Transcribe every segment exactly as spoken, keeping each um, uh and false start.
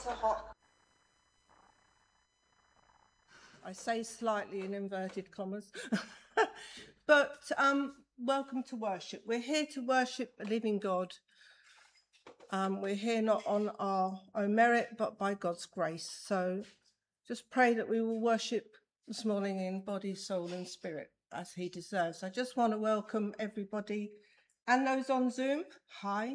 so hot. I say slightly in inverted commas. But um, welcome to worship. We're here to worship a living God. Um, we're here not on our own merit, but by God's grace. So just pray that we will worship this morning in body, soul and spirit as he deserves. I just want to welcome everybody and those on Zoom. Hi.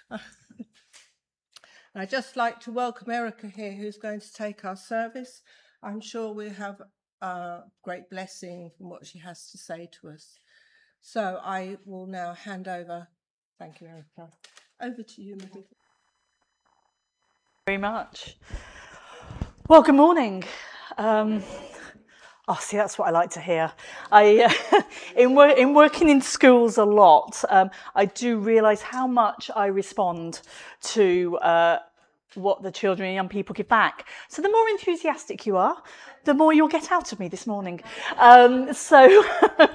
I'd just like to welcome Erica here, who's going to take our service. I'm sure we'll have a great blessing from what she has to say to us. So I will now hand over. Thank you, Erica. Over to you, Marie. Very much. Well, good morning. Um, oh, see, that's what I like to hear. I, uh, in, wor- in working in schools a lot, um, I do realise how much I respond to uh, what the children and young people give back. So the more enthusiastic you are, the more you'll get out of me this morning. Um, so,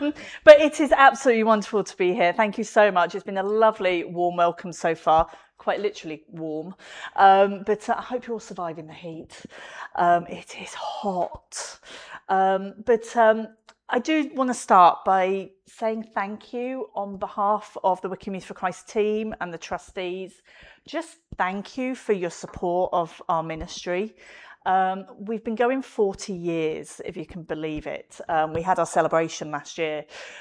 but it is absolutely wonderful to be here. Thank you so much. It's been a lovely, warm welcome so far. Quite literally warm, um, but uh, I hope you're all surviving the heat. Um, it is hot, um, but um, I do want to start by saying thank you on behalf of the Wycombe Youth for Christ team and the trustees. Just thank you for your support of our ministry. Um, we've been going forty years, if you can believe it. Um, we had our celebration last year.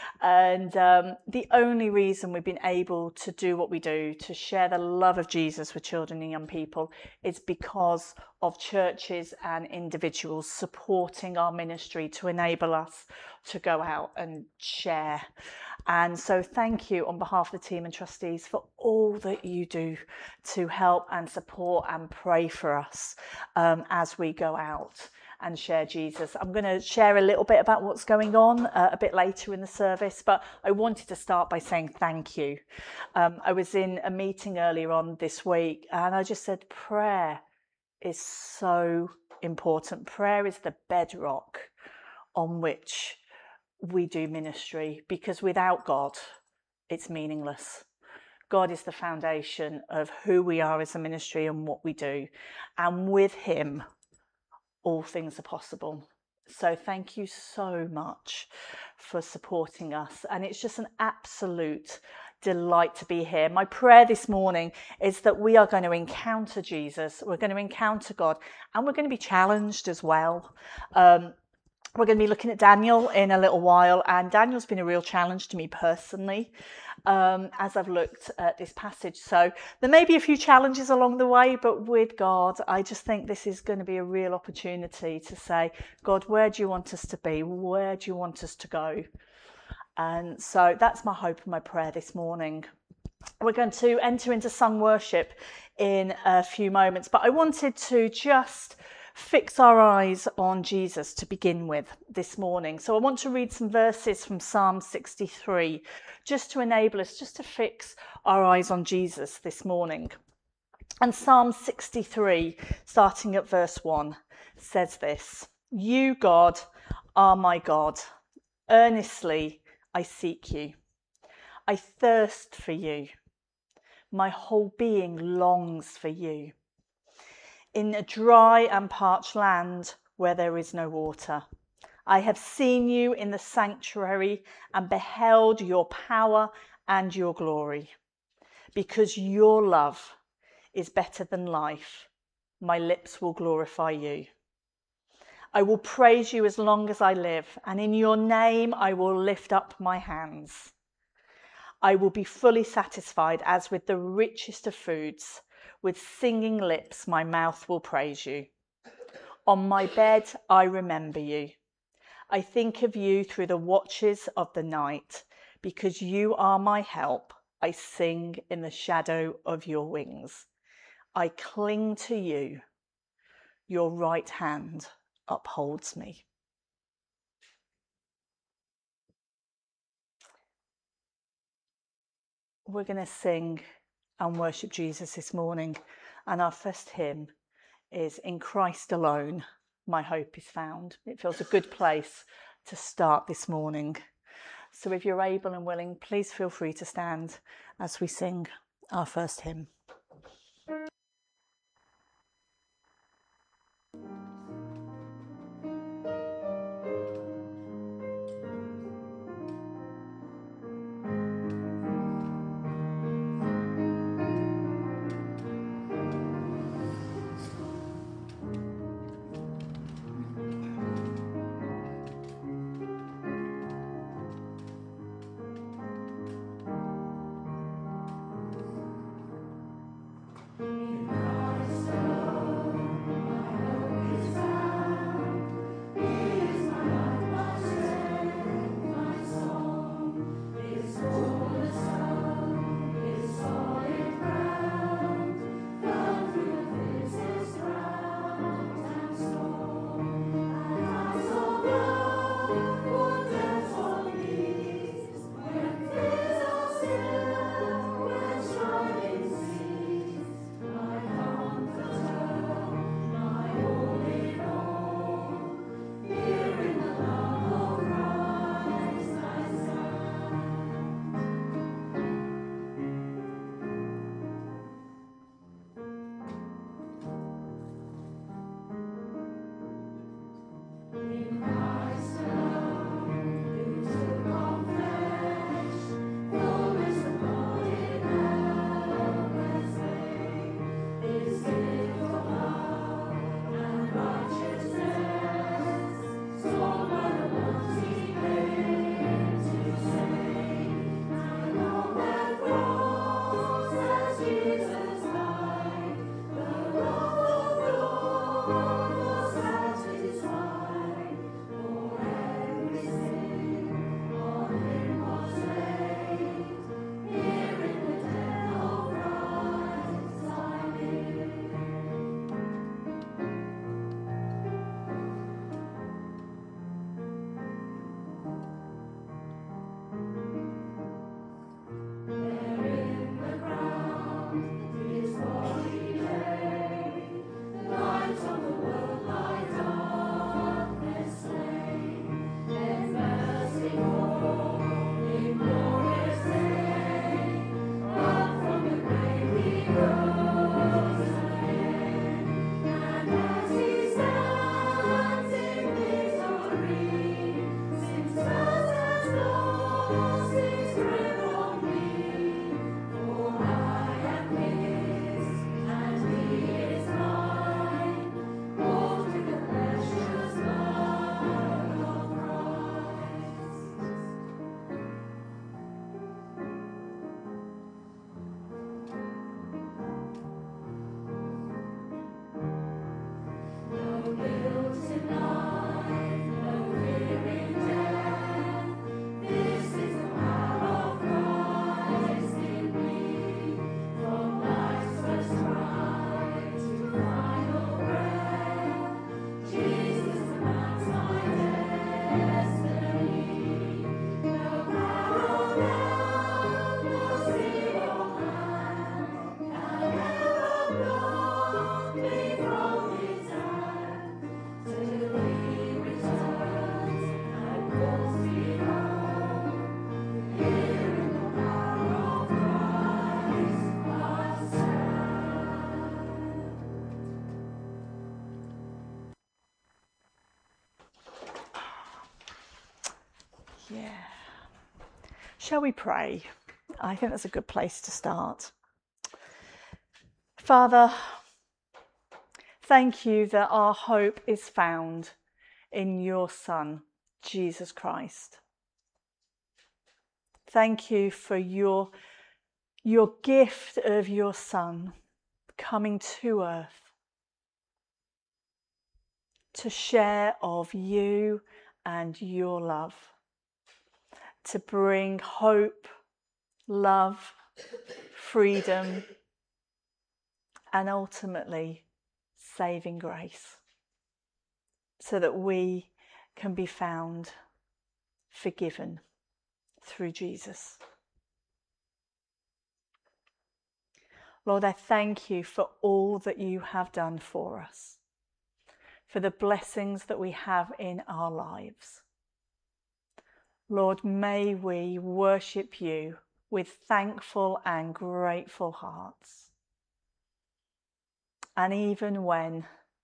And um, the only reason we've been able to do what we do, to share the love of Jesus with children and young people, is because of churches and individuals supporting our ministry to enable us to go out and share. And so thank you on behalf of the team and trustees for all that you do to help and support and pray for us um, as we go out and share Jesus. I'm going to share a little bit about what's going on uh, a bit later in the service, but I wanted to start by saying thank you. Um, I was in a meeting earlier on this week and I just said prayer is so important. Prayer is the bedrock on which we do ministry, because without God, it's meaningless. God is the foundation of who we are as a ministry and what we do. And with him, all things are possible. So thank you so much for supporting us. And it's just an absolute delight to be here. My prayer this morning is that we are going to encounter Jesus. We're going to encounter God, and we're going to be challenged as well. Um, We're going to be looking at Daniel in a little while, and Daniel's been a real challenge to me personally um, as I've looked at this passage. So there may be a few challenges along the way, but with God, I just think this is going to be a real opportunity to say, God, where do you want us to be? Where do you want us to go? And so that's my hope and my prayer this morning. We're going to enter into sung worship in a few moments, but I wanted to just fix our eyes on Jesus to begin with this morning. So I want to read some verses from Psalm sixty-three, just to enable us just to fix our eyes on Jesus this morning. And Psalm sixty-three, starting at verse one, says this: You, God, are my God. Earnestly I seek you. I thirst for you. My whole being longs for you. In a dry and parched land where there is no water, I have seen you in the sanctuary and beheld your power and your glory. Because your love is better than life, my lips will glorify you. I will praise you as long as I live, and in your name I will lift up my hands. I will be fully satisfied as with the richest of foods. With singing lips, my mouth will praise you. On my bed, I remember you. I think of you through the watches of the night. Because you are my help, I sing in the shadow of your wings. I cling to you. Your right hand upholds me. We're going to sing and worship Jesus this morning, and our first hymn is In Christ Alone, My Hope is Found. It feels a good place to start this morning. So if you're able and willing, please feel free to stand as we sing our first hymn. Shall we pray? I think that's a good place to start. Father, thank you that our hope is found in your Son, Jesus Christ. Thank you for your, your gift of your Son coming to earth to share of you and your love, to bring hope, love, freedom, and ultimately saving grace, so that we can be found forgiven through Jesus. Lord, I thank you for all that you have done for us, for the blessings that we have in our lives. Lord, may we worship you with thankful and grateful hearts. And even when,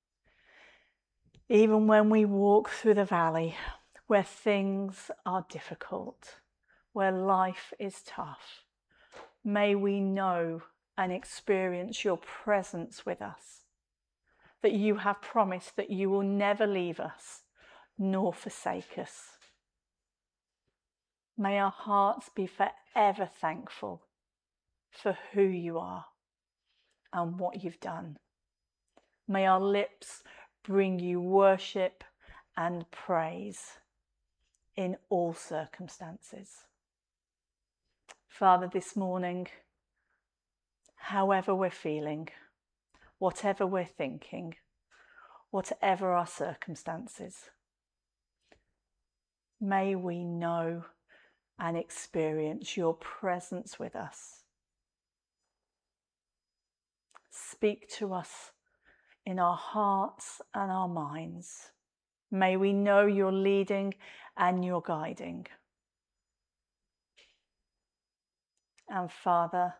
even when we walk through the valley where things are difficult, where life is tough, may we know and experience your presence with us, that you have promised that you will never leave us nor forsake us. May our hearts be forever thankful for who you are and what you've done. May our lips bring you worship and praise in all circumstances. Father, this morning, however we're feeling, whatever we're thinking, whatever our circumstances, may we know and experience your presence with us. Speak to us in our hearts and our minds. May we know your leading and your guiding. And Father,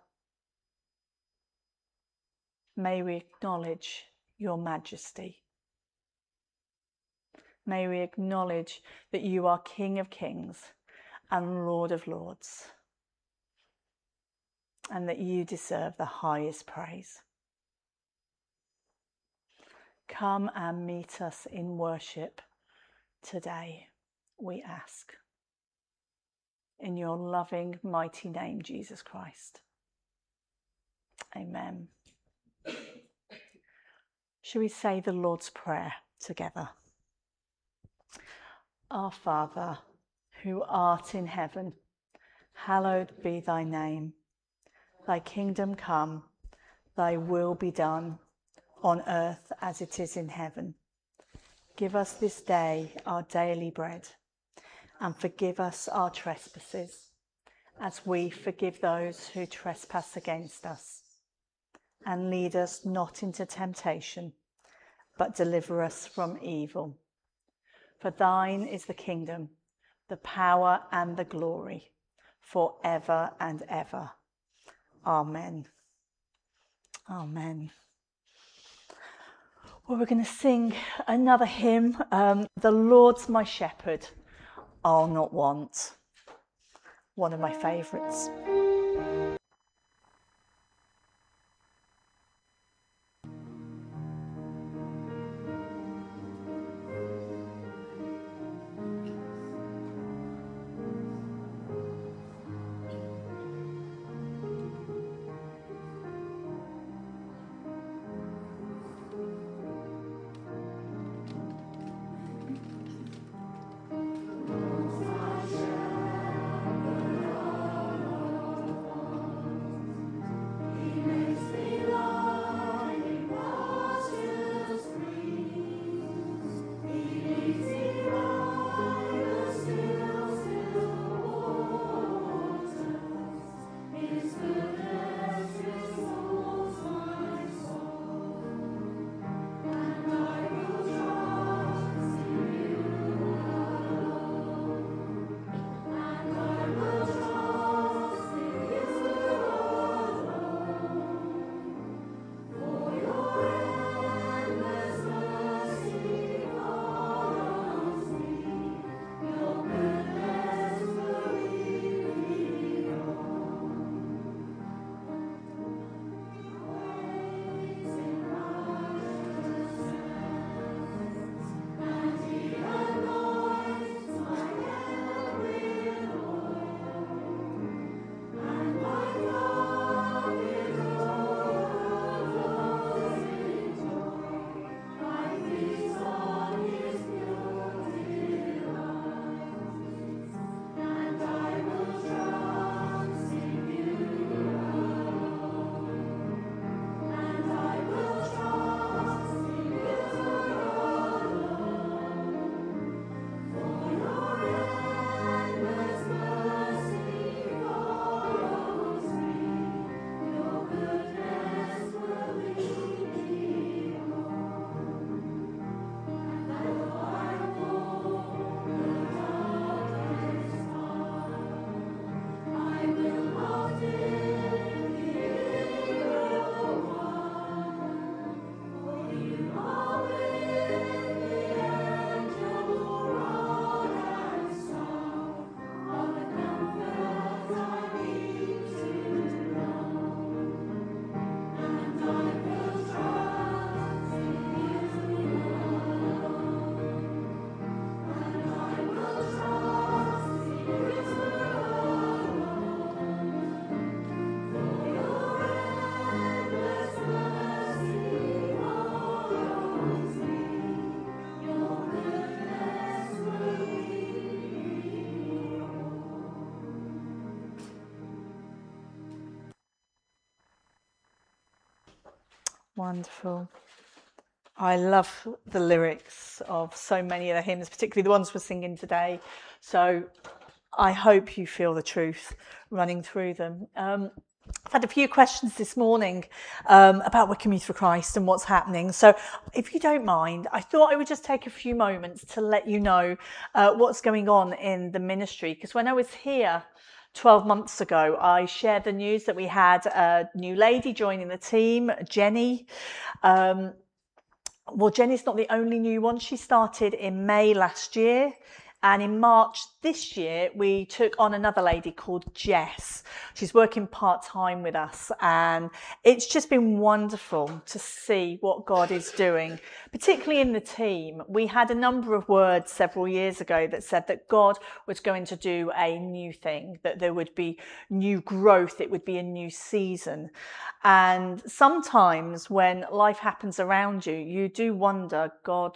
may we acknowledge your majesty. May we acknowledge that you are King of Kings and Lord of Lords, and that you deserve the highest praise. Come and meet us in worship today, we ask. In your loving, mighty name, Jesus Christ. Amen. Shall we say the Lord's Prayer together? Our Father, who art in heaven, hallowed be thy name. Thy kingdom come, thy will be done, on earth as it is in heaven. Give us this day our daily bread, and forgive us our trespasses, as we forgive those who trespass against us. And lead us not into temptation, but deliver us from evil. For thine is the kingdom, the power and the glory, for ever and ever. Amen. Amen. Well, we're going to sing another hymn, um, The Lord's My Shepherd, I'll Not Want. One of my favourites. Wonderful. I love the lyrics of so many of the hymns, particularly the ones we're singing today. So I hope you feel the truth running through them. Um, I've had a few questions this morning um, about Wycombe Youth for Christ and what's happening. So if you don't mind, I thought I would just take a few moments to let you know uh, what's going on in the ministry. Because when I was here twelve months ago, I shared the news that we had a new lady joining the team, Jenny. Um, well, Jenny's not the only new one. She started in May last year. And in March this year, we took on another lady called Jess. She's working part-time with us. And it's just been wonderful to see what God is doing, particularly in the team. We had a number of words several years ago that said that God was going to do a new thing, that there would be new growth, it would be a new season. And sometimes when life happens around you, you do wonder, God,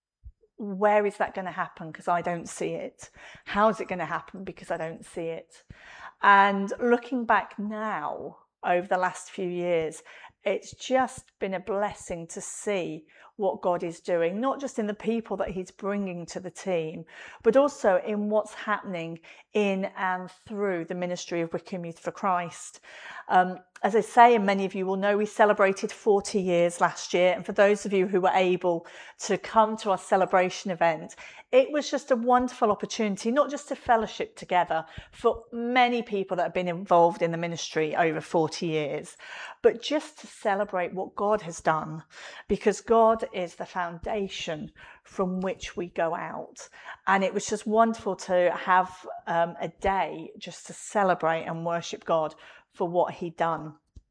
where is that going to happen? Because I don't see it. How is it going to happen? Because I don't see it. And looking back now over the last few years, it's just been a blessing to see what God is doing, not just in the people that he's bringing to the team, but also in what's happening in and through the ministry of Wycombe Youth for Christ. Um, as I say, and many of you will know, we celebrated forty years last year. And for those of you who were able to come to our celebration event, it was just a wonderful opportunity, not just to fellowship together for many people that have been involved in the ministry over forty years, but just to celebrate what God has done, because God is the foundation from which we go out. And it was just wonderful to have um, a day just to celebrate and worship God for what he'd done.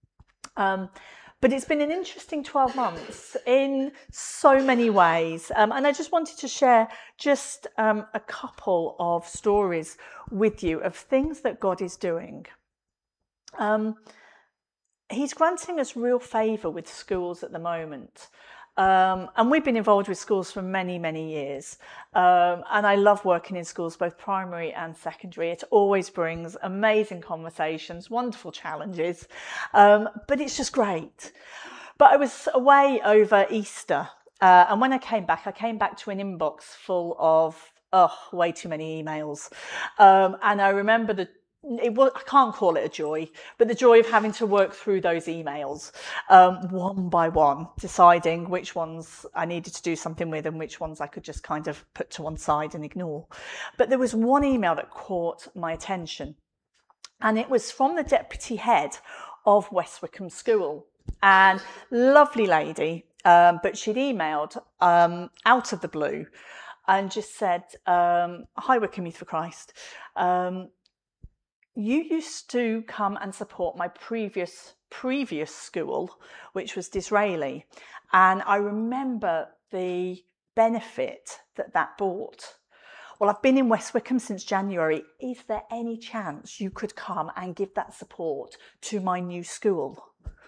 Um, But it's been an interesting twelve months in so many ways. Um, and I just wanted to share just um, a couple of stories with you of things that God is doing. Um, he's granting us real favour with schools at the moment. Um, and we've been involved with schools for many, many years. Um, and I love working in schools, both primary and secondary. It always brings amazing conversations, wonderful challenges, um, but it's just great. But I was away over Easter, uh, and when I came back, I came back to an inbox full of, oh, way too many emails. Um, and I remember the It was, I can't call it a joy, but the joy of having to work through those emails um, one by one, deciding which ones I needed to do something with and which ones I could just kind of put to one side and ignore. But there was one email that caught my attention, and it was from the deputy head of West Wycombe School. And lovely lady, um, but she'd emailed um, out of the blue and just said, um, hi Wycombe Youth for Christ. Um, You used to come and support my previous previous school, which was Disraeli, and I remember the benefit that that brought. Well, I've been in West Wycombe since January. Is there any chance you could come and give that support to my new school?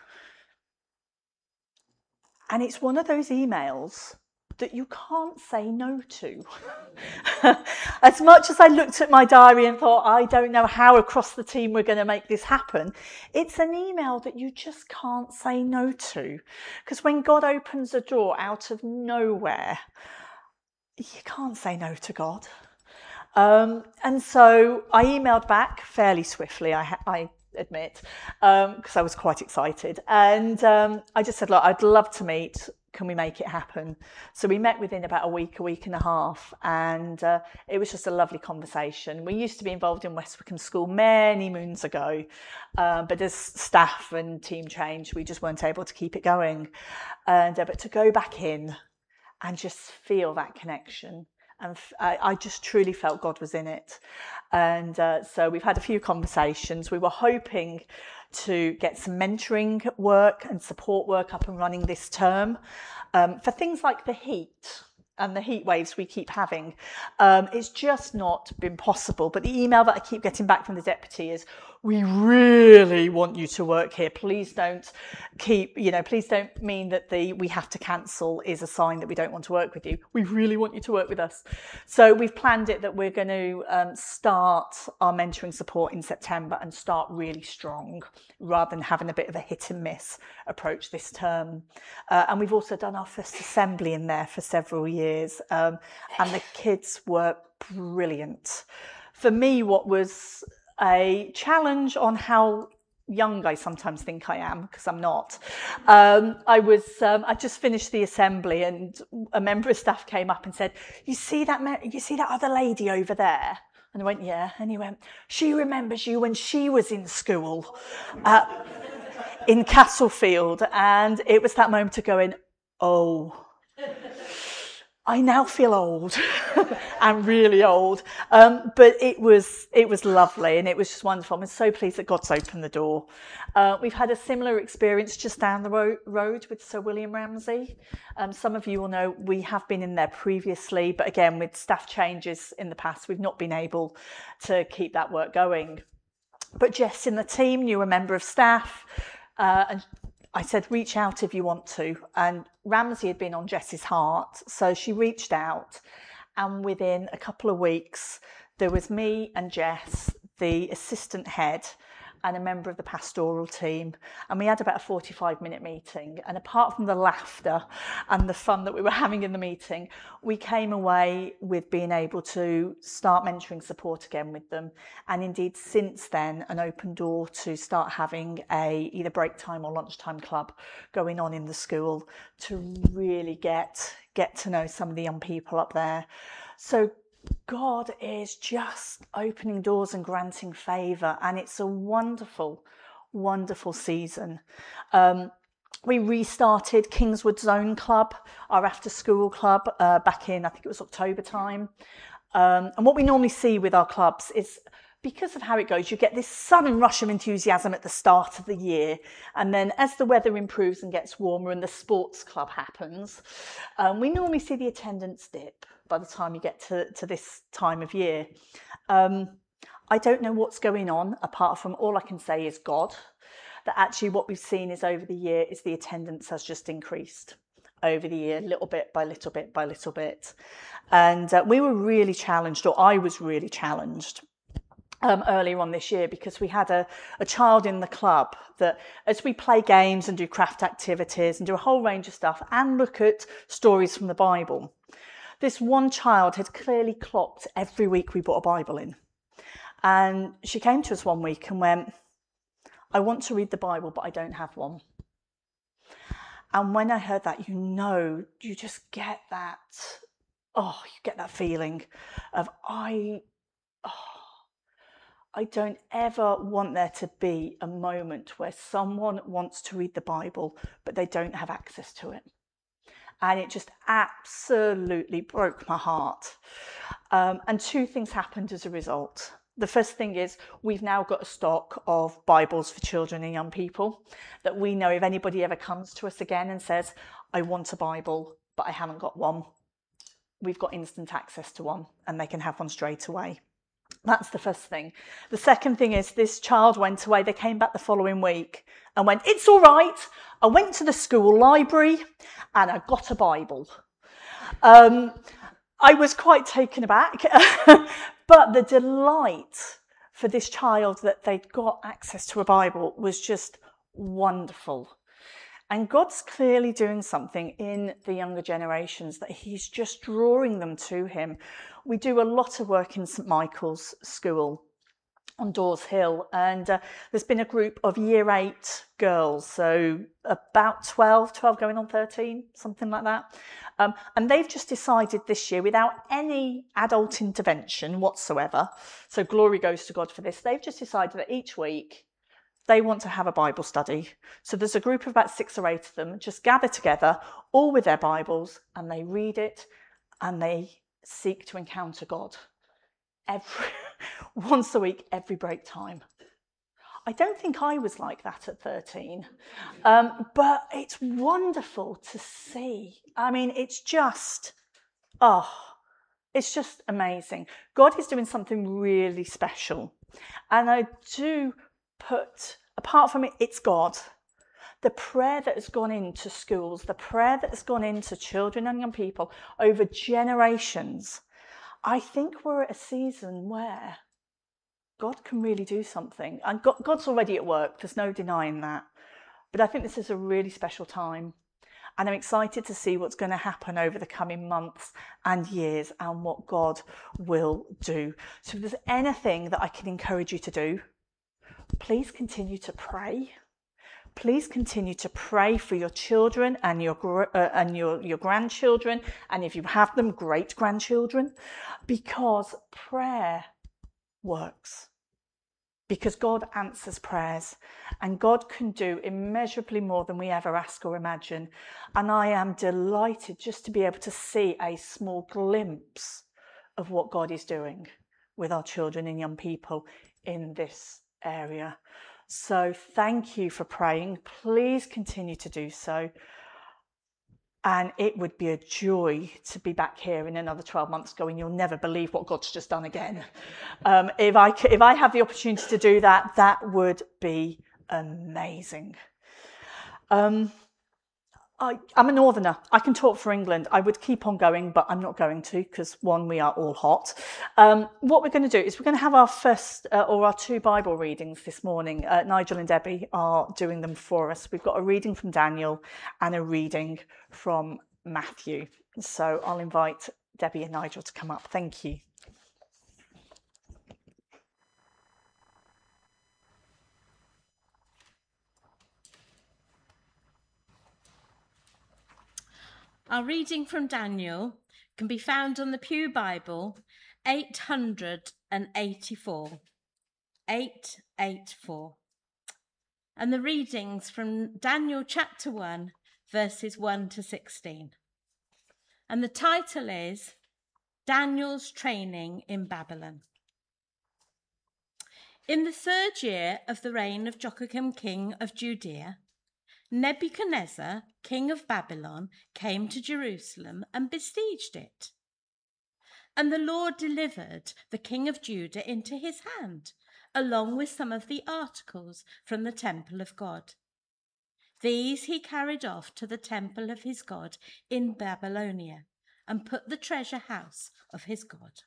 And it's one of those emails that you can't say no to. As much as I looked at my diary and thought, I don't know how across the team we're going to make this happen, it's an email that you just can't say no to. Because when God opens a door out of nowhere, you can't say no to God. Um, and so I emailed back fairly swiftly, I, I admit, because um, I was quite excited. And um, I just said, look, I'd love to meet. Can we make it happen? So we met within about a week, a week and a half, and uh, it was just a lovely conversation. We used to be involved in West Wycombe School many moons ago, um, but as staff and team changed, we just weren't able to keep it going. And uh, but to go back in and just feel that connection, and f- I, I just truly felt God was in it. And uh, so we've had a few conversations. We were hoping to get some mentoring work and support work up and running this term um, for things like the heat and the heat waves we keep having. Um, it's just not been possible. But the email that I keep getting back from the deputy is, we really want you to work here. Please don't keep, you know, please don't mean that the we have to cancel is a sign that we don't want to work with you. We really want you to work with us. So we've planned it that we're going to um, start our mentoring support in September and start really strong rather than having a bit of a hit and miss approach this term. Uh, and we've also done our first assembly in there for several years. Um, and the kids were brilliant. For me, what was a challenge on how young I sometimes think I am, because I'm not. Um, I was, um, I just finished the assembly, and a member of staff came up and said, "You see that, you see that other lady over there?" And I went, "Yeah." And he went, "She remembers you when she was in school, uh, in Castlefield." And it was that moment of going, "Oh, I now feel old." I'm really old. Um, but it was it was lovely, and it was just wonderful. I'm so pleased that God's opened the door. Uh, we've had a similar experience just down the ro- road with Sir William Ramsay. Um, some of you will know we have been in there previously, but again, with staff changes in the past, we've not been able to keep that work going. But Jess in the team knew a member of staff, uh, and I said, "Reach out if you want to." And Ramsay had been on Jess's heart, so she reached out. And within a couple of weeks, there was me and Jess, the assistant head, and a member of the pastoral team. And we had about a forty-five minute meeting. And apart from the laughter and the fun that we were having in the meeting, we came away with being able to start mentoring support again with them. And indeed, since then, an open door to start having a either break time or lunchtime club going on in the school to really get, get to know some of the young people up there. So God is just opening doors and granting favour, and it's a wonderful, wonderful season. Um, we restarted Kingswood Zone Club, our after-school club, uh, back in, I think it was October time. Um, and what we normally see with our clubs is, because of how it goes, you get this sudden rush of enthusiasm at the start of the year. And then as the weather improves and gets warmer and the sports club happens, um, we normally see the attendance dip by the time you get to, to this time of year. Um, I don't know what's going on, apart from all I can say is God, that actually what we've seen is over the year is the attendance has just increased over the year, little bit by little bit by little bit. And uh, we were really challenged, or I was really challenged, Um, earlier on this year, because we had a, a child in the club that, as we play games and do craft activities and do a whole range of stuff and look at stories from the Bible, this one child had clearly clocked every week we brought a Bible in. And she came to us one week and went, "I want to read the Bible, but I don't have one." And when I heard that, you know, you just get that, oh, you get that feeling of, I, oh, I don't ever want there to be a moment where someone wants to read the Bible, but they don't have access to it. And it just absolutely broke my heart. Um, and two things happened as a result. The first thing is we've now got a stock of Bibles for children and young people that we know if anybody ever comes to us again and says, "I want a Bible, but I haven't got one," we've got instant access to one and they can have one straight away. That's the first thing. The second thing is this child went away. They came back the following week and went, "It's all right. I went to the school library and I got a Bible." Um, I was quite taken aback, but the delight for this child that they'd got access to a Bible was just wonderful. And God's clearly doing something in the younger generations, that he's just drawing them to him. We do a lot of work in St Michael's School on Dawes Hill, and uh, there's been a group of year eight girls, so about twelve, twelve going on thirteen, something like that. Um, and they've just decided this year, without any adult intervention whatsoever, so glory goes to God for this, they've just decided that each week they want to have a Bible study. So there's a group of about six or eight of them just gather together, all with their Bibles, and they read it and they seek to encounter God every once a week, every break time. I don't think I was like that at thirteen, um, but it's wonderful to see. I mean, it's just, oh, it's just amazing. God is doing something really special. And I do put, apart from it, it's God. The prayer that has gone into schools, the prayer that has gone into children and young people over generations, I think we're at a season where God can really do something. And God, God's already at work, there's no denying that. But I think this is a really special time. And I'm excited to see what's going to happen over the coming months and years and what God will do. So if there's anything that I can encourage you to do, please continue to pray. Please continue to pray for your children and your uh, and your, your grandchildren, and if you have them, great grandchildren, because prayer works. Because God answers prayers, and God can do immeasurably more than we ever ask or imagine. And I am delighted just to be able to see a small glimpse of what God is doing with our children and young people in this area. So thank you for praying. Please continue to do so. And it would be a joy to be back here in another twelve months going, you'll never believe what God's just done again. Um, if I if I have the opportunity to do that, that would be amazing. Um, I, I'm a northerner. I can talk for England. I would keep on going, but I'm not going to because, one, we are all hot. Um, what we're going to do is we're going to have our first uh, or our two Bible readings this morning. Uh, Nigel and Debbie are doing them for us. We've got a reading from Daniel and a reading from Matthew. So I'll invite Debbie and Nigel to come up. Thank you. Our reading from Daniel can be found on the Pew Bible, eight hundred eighty-four. eight eighty-four. And the readings from Daniel chapter one, verses one to sixteen. And the title is Daniel's Training in Babylon. In the third year of the reign of Joachim, king of Judea, Nebuchadnezzar, king of Babylon, came to Jerusalem and besieged it. And the Lord delivered the king of Judah into his hand, along with some of the articles from the temple of God. These he carried off to the temple of his God in Babylonia, and put the treasure house of his God.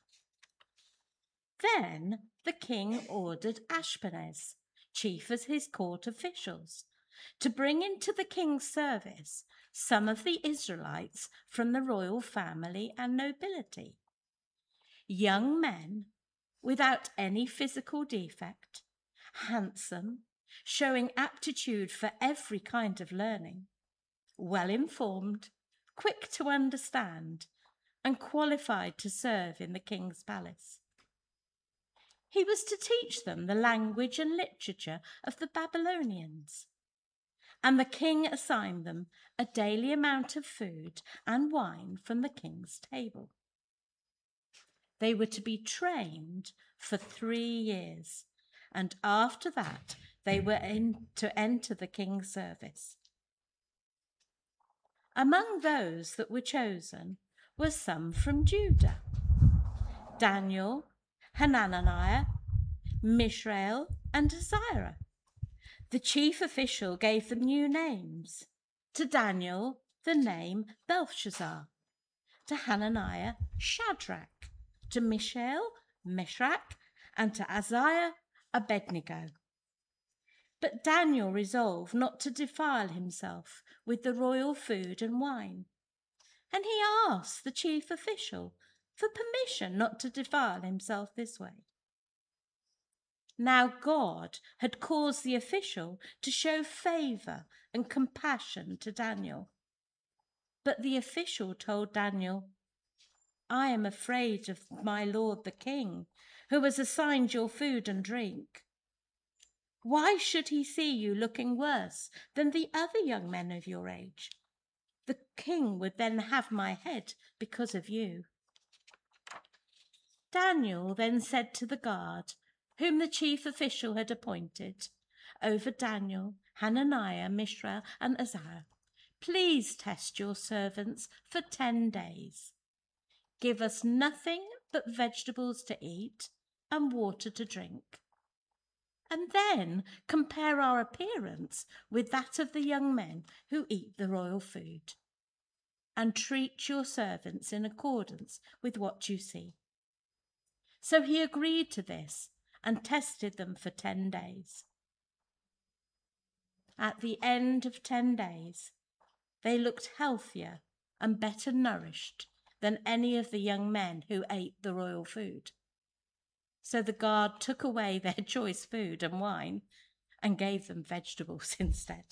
Then the king ordered Ashpenaz, chief of his court officials, to bring into the king's service some of the Israelites from the royal family and nobility, young men without any physical defect, handsome, showing aptitude for every kind of learning, well informed, quick to understand, and qualified to serve in the king's palace. He was to teach them the language and literature of the Babylonians, and the king assigned them a daily amount of food and wine from the king's table. They were to be trained for three years, and after that they were in to enter the king's service. Among those that were chosen were some from Judah: Daniel, Hananiah, Mishael, and Azariah. The chief official gave them new names. To Daniel, the name Belshazzar. To Hananiah, Shadrach. To Mishael, Meshach. And to Azariah, Abednego. But Daniel resolved not to defile himself with the royal food and wine. And he asked the chief official for permission not to defile himself this way. Now God had caused the official to show favour and compassion to Daniel. But the official told Daniel, I am afraid of my lord the king, who has assigned your food and drink. Why should he see you looking worse than the other young men of your age? The king would then have my head because of you. Daniel then said to the guard, whom the chief official had appointed over Daniel, Hananiah, Mishael, and Azariah, please test your servants for ten days. Give us nothing but vegetables to eat and water to drink. and then compare our appearance with that of the young men who eat the royal food. And treat your servants in accordance with what you see." So he agreed to this and tested them for ten days. At the end of ten days, they looked healthier and better nourished than any of the young men who ate the royal food. So the guard took away their choice food and wine and gave them vegetables instead.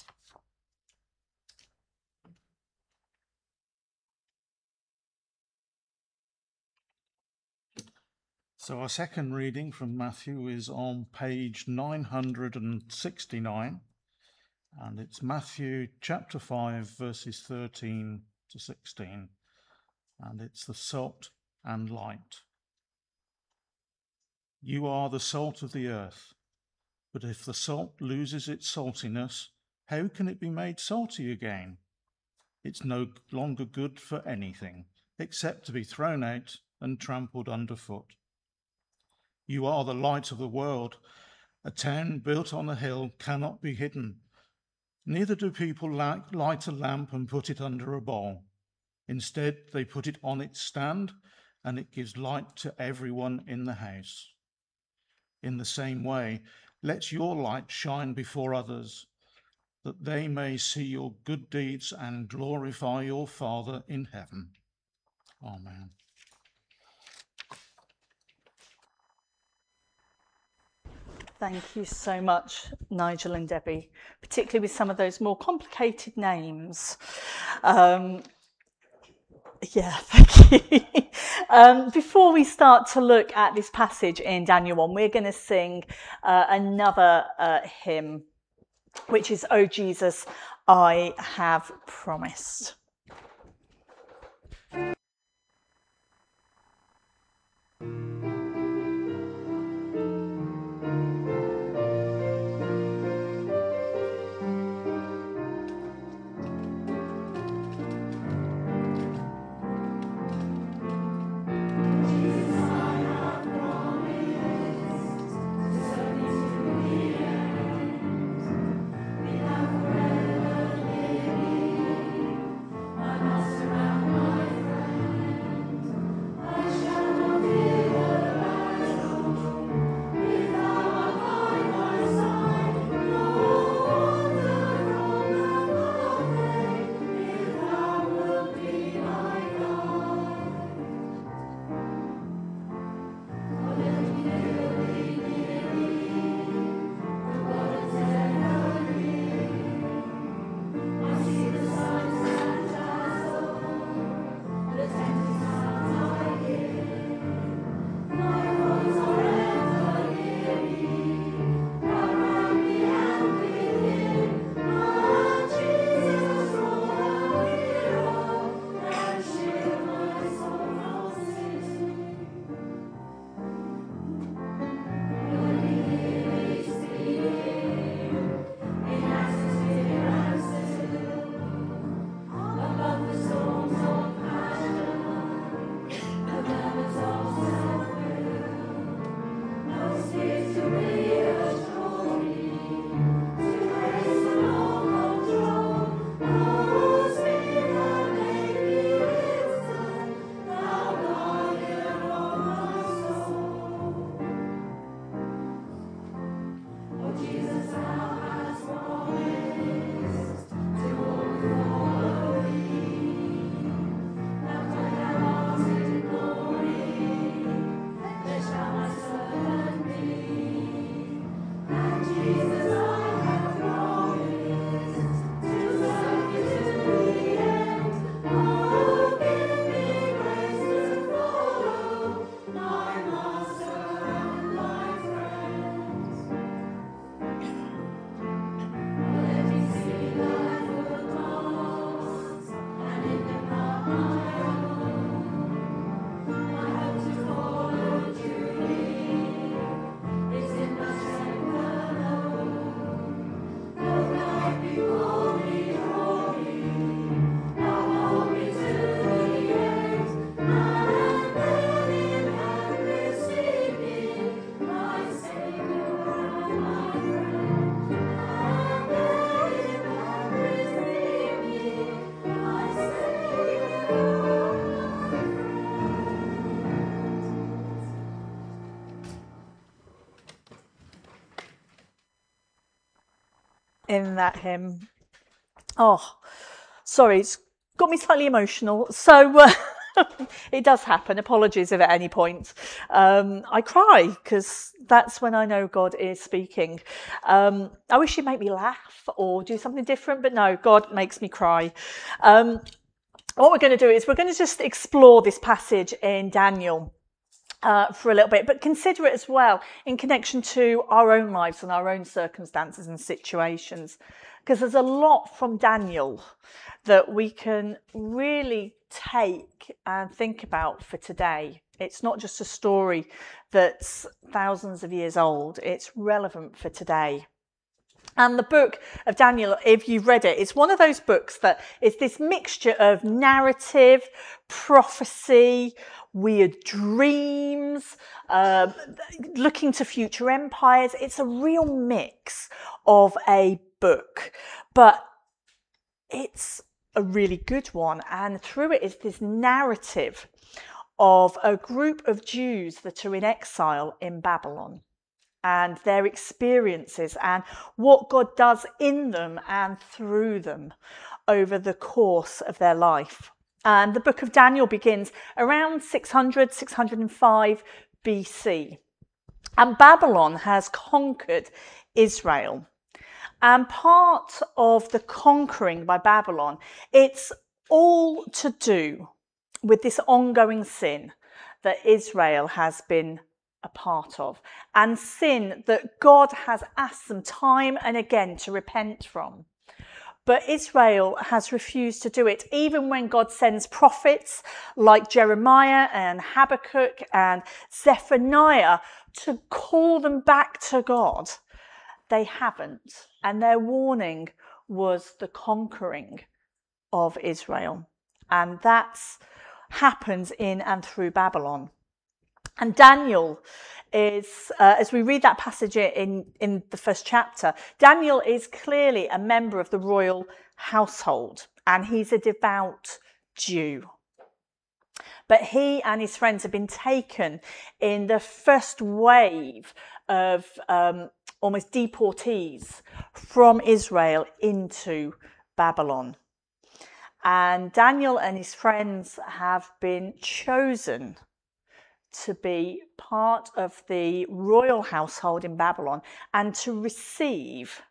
So our second reading from Matthew is on page nine hundred sixty-nine, and it's Matthew chapter five, verses thirteen to sixteen, and it's the salt and light. "You are the salt of the earth, but if the salt loses its saltiness, how can it be made salty again? It's no longer good for anything except to be thrown out and trampled underfoot. You are the light of the world. A town built on a hill cannot be hidden. Neither do people light a lamp and put it under a bowl. Instead, they put it on its stand, and it gives light to everyone in the house. In the same way, let your light shine before others, that they may see your good deeds and glorify your Father in heaven." Amen. Thank you so much, Nigel and Debbie, particularly with some of those more complicated names. Um, yeah, thank you. um, before we start to look at this passage in Daniel one, we're going to sing uh, another uh, hymn, which is "O Jesus, I Have Promised." in that hymn. Oh, sorry, it's got me slightly emotional. So uh, it does happen. Apologies if at any point um, I cry, because that's when I know God is speaking. Um, I wish he'd make me laugh or do something different, but no, God makes me cry. Um, what we're going to do is we're going to just explore this passage in Daniel Uh, for a little bit, but consider it as well in connection to our own lives and our own circumstances and situations, because there's a lot from Daniel that we can really take and think about for today. It's not just a story that's thousands of years old, it's relevant for today. And the book of Daniel, if you've read it, it's one of those books that is this mixture of narrative, prophecy, weird dreams, um, looking to future empires. It's a real mix of a book, but it's a really good one. And through it is this narrative of a group of Jews that are in exile in Babylon, and their experiences and what God does in them and through them over the course of their life. And the book of Daniel begins around six hundred, six hundred five B C. And Babylon has conquered Israel. And part of the conquering by Babylon, it's all to do with this ongoing sin that Israel has been a part of, and sin that God has asked them time and again to repent from. But Israel has refused to do it, even when God sends prophets like Jeremiah and Habakkuk and Zephaniah to call them back to God. They haven't, and their warning was the conquering of Israel, and that's happens in and through Babylon. And Daniel is, uh, as we read that passage in, in the first chapter, Daniel is clearly a member of the royal household, and he's a devout Jew. But he and his friends have been taken in the first wave of um, almost deportees from Israel into Babylon. And Daniel and his friends have been chosen to be part of the royal household in Babylon and to receive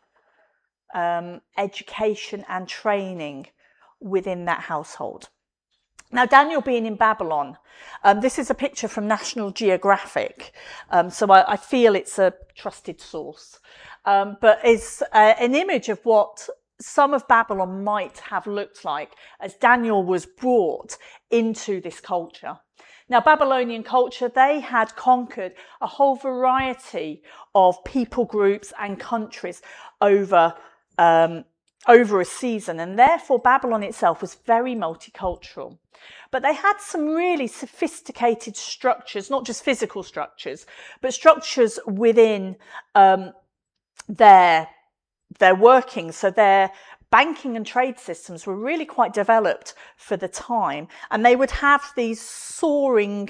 um, education and training within that household. Now, Daniel being in Babylon, um, this is a picture from National Geographic, um, so I, I feel it's a trusted source, um, but it's uh, an image of what some of Babylon might have looked like as Daniel was brought into this culture. Now, Babylonian culture, they had conquered a whole variety of people groups and countries over, um, over a season, and therefore Babylon itself was very multicultural. But they had some really sophisticated structures, not just physical structures, but structures within um, their, their working. So their banking and trade systems were really quite developed for the time, and they would have these soaring,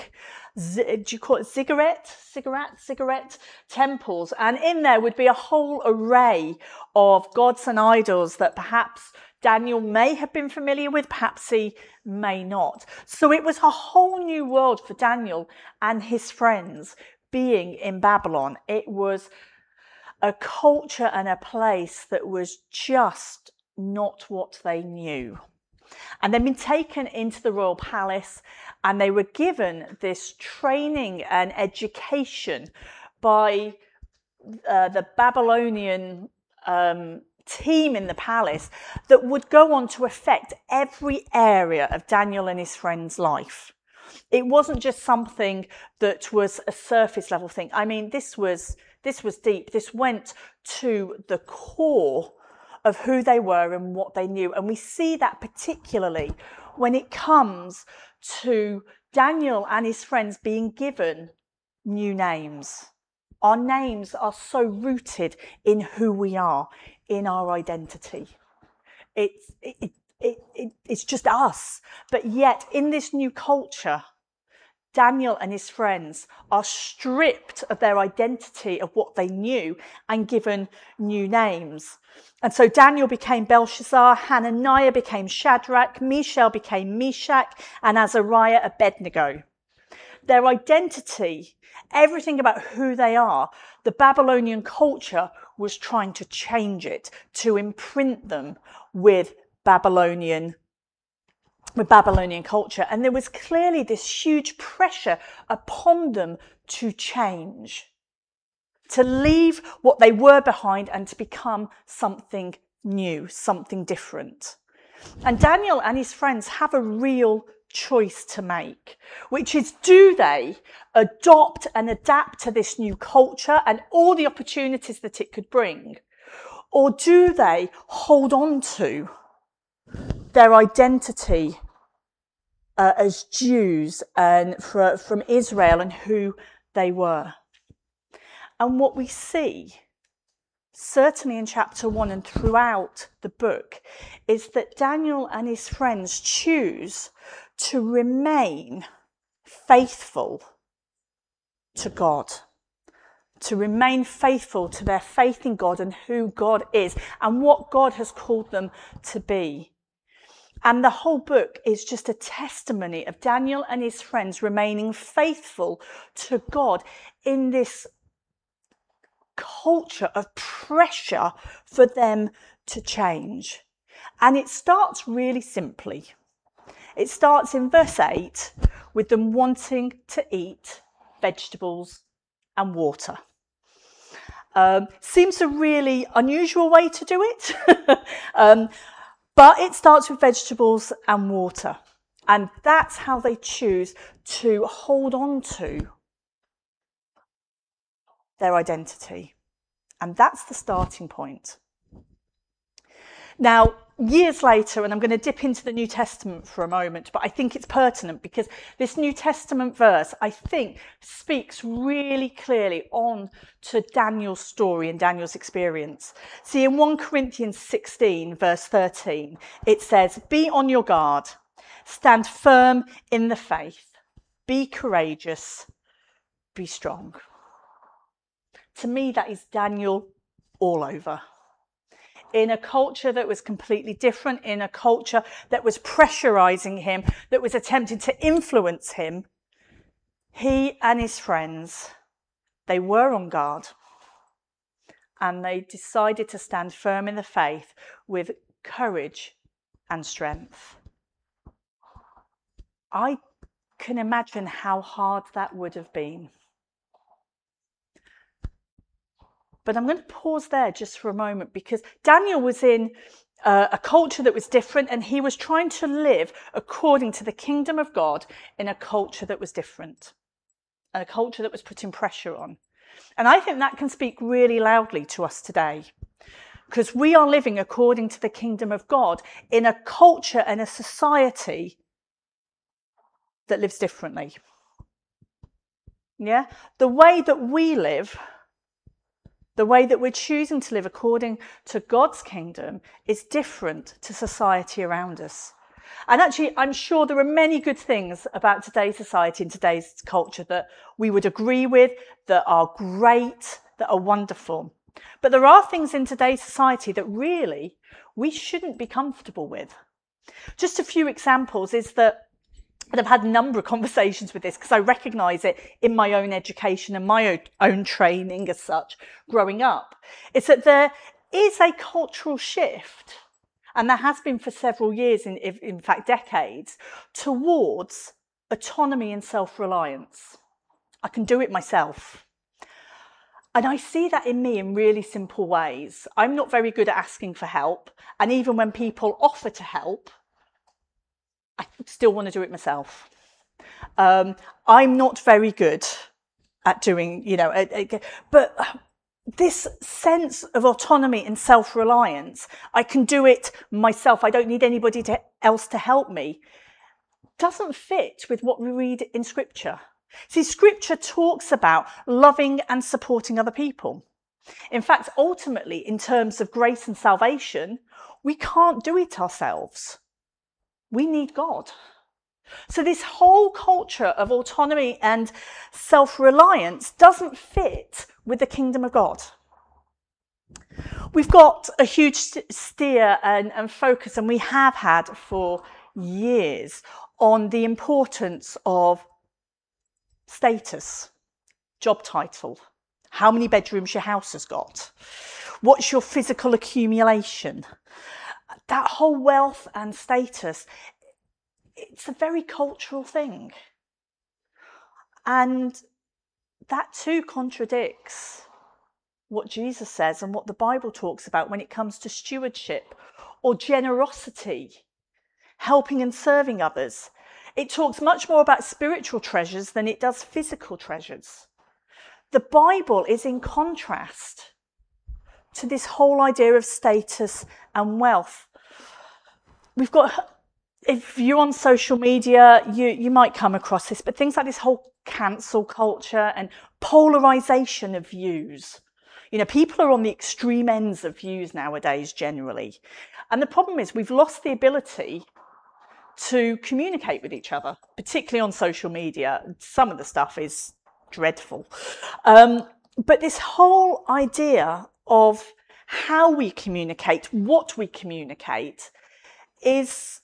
do you call it ziggurat, cigarette, cigarette temples, and in there would be a whole array of gods and idols that perhaps Daniel may have been familiar with, perhaps he may not. So it was a whole new world for Daniel and his friends being in Babylon. It was a culture and a place that was just not what they knew. And they'd been taken into the royal palace, and they were given this training and education by uh, the Babylonian um, team in the palace that would go on to affect every area of Daniel and his friends' life. It wasn't just something that was a surface level thing. I mean, this was this was deep. This went to the core of who they were and what they knew. And we see that particularly when it comes to Daniel and his friends being given new names. Our names are so rooted in who we are, in our identity. It's, it, it, it, it's just us. But yet, in this new culture, Daniel and his friends are stripped of their identity of what they knew and given new names. And so Daniel became Belshazzar, Hananiah became Shadrach, Mishael became Meshach, and Azariah Abednego. Their identity, everything about who they are, the Babylonian culture was trying to change it, to imprint them with Babylonian with Babylonian culture. And there was clearly this huge pressure upon them to change, to leave what they were behind and to become something new, something different. And Daniel and his friends have a real choice to make, which is, do they adopt and adapt to this new culture and all the opportunities that it could bring? Or do they hold on to their identity uh, as Jews and for, from Israel and who they were? And what we see, certainly in chapter one and throughout the book, is that Daniel and his friends choose to remain faithful to God, to remain faithful to their faith in God and who God is and what God has called them to be. And the whole book is just a testimony of Daniel and his friends remaining faithful to God in this culture of pressure for them to change. And it starts really simply. It starts in verse eight with them wanting to eat vegetables and water. Um, seems a really unusual way to do it, um, but it starts with vegetables and water. And that's how they choose to hold on to their identity. And that's the starting point. Now, years later, and I'm going to dip into the New Testament for a moment, but I think it's pertinent because this New Testament verse, I think, speaks really clearly on to Daniel's story and Daniel's experience. See, in First Corinthians sixteen, verse thirteen, it says, "Be on your guard, stand firm in the faith, be courageous, be strong." To me, that is Daniel all over. In a culture that was completely different, in a culture that was pressurizing him, that was attempting to influence him, he and his friends, they were on guard. And they decided to stand firm in the faith with courage and strength. I can imagine how hard that would have been. But I'm going to pause there just for a moment because Daniel was in uh, a culture that was different and he was trying to live according to the kingdom of God in a culture that was different, a culture that was putting pressure on. And I think that can speak really loudly to us today because we are living according to the kingdom of God in a culture and a society that lives differently. Yeah, the way that we live, the way that we're choosing to live according to God's kingdom is different to society around us. And actually, I'm sure there are many good things about today's society and today's culture that we would agree with, that are great, that are wonderful. But there are things in today's society that really we shouldn't be comfortable with. Just a few examples is that, and I've had a number of conversations with this because I recognise it in my own education and my own, own training as such, growing up, is that there is a cultural shift, and there has been for several years, in, in fact decades, towards autonomy and self-reliance. I can do it myself. And I see that in me in really simple ways. I'm not very good at asking for help, and even when people offer to help, I still want to do it myself. Um, I'm not very good at doing, you know, but this sense of autonomy and self-reliance, I can do it myself, I don't need anybody to, else to help me, doesn't fit with what we read in Scripture. See, Scripture talks about loving and supporting other people. In fact, ultimately, in terms of grace and salvation, we can't do it ourselves. We need God. So this whole culture of autonomy and self-reliance doesn't fit with the kingdom of God. We've got a huge steer and, and focus, and we have had for years, on the importance of status, job title, how many bedrooms your house has got, what's your physical accumulation. That whole wealth and status, it's a very cultural thing. And that too contradicts what Jesus says and what the Bible talks about when it comes to stewardship or generosity, helping and serving others. It talks much more about spiritual treasures than it does physical treasures. The Bible is in contrast to this whole idea of status and wealth. We've got, if you're on social media, you, you might come across this, but things like this whole cancel culture and polarization of views. You know, people are on the extreme ends of views nowadays generally. And the problem is we've lost the ability to communicate with each other, particularly on social media. Some of the stuff is dreadful. Um, but this whole idea of how we communicate, what we communicate, is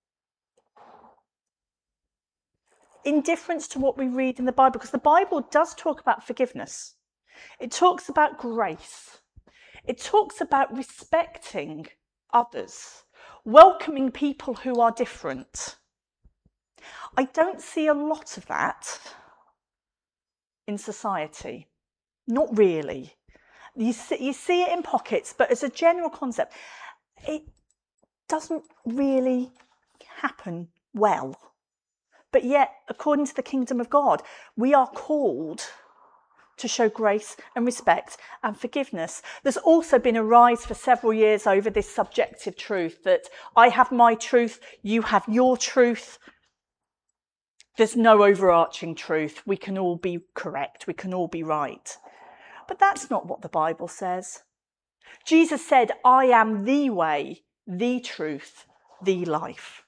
indifference to what we read in the Bible, because the Bible does talk about forgiveness. It talks about grace. It talks about respecting others, welcoming people who are different. I don't see a lot of that in society. Not really. You see, you see it in pockets, but as a general concept, it doesn't really happen well. But yet, according to the kingdom of God, we are called to show grace and respect and forgiveness. There's also been a rise for several years over this subjective truth that I have my truth, you have your truth. There's no overarching truth. We can all be correct. We can all be right. But that's not what the Bible says. Jesus said, I am the way, the truth, the life.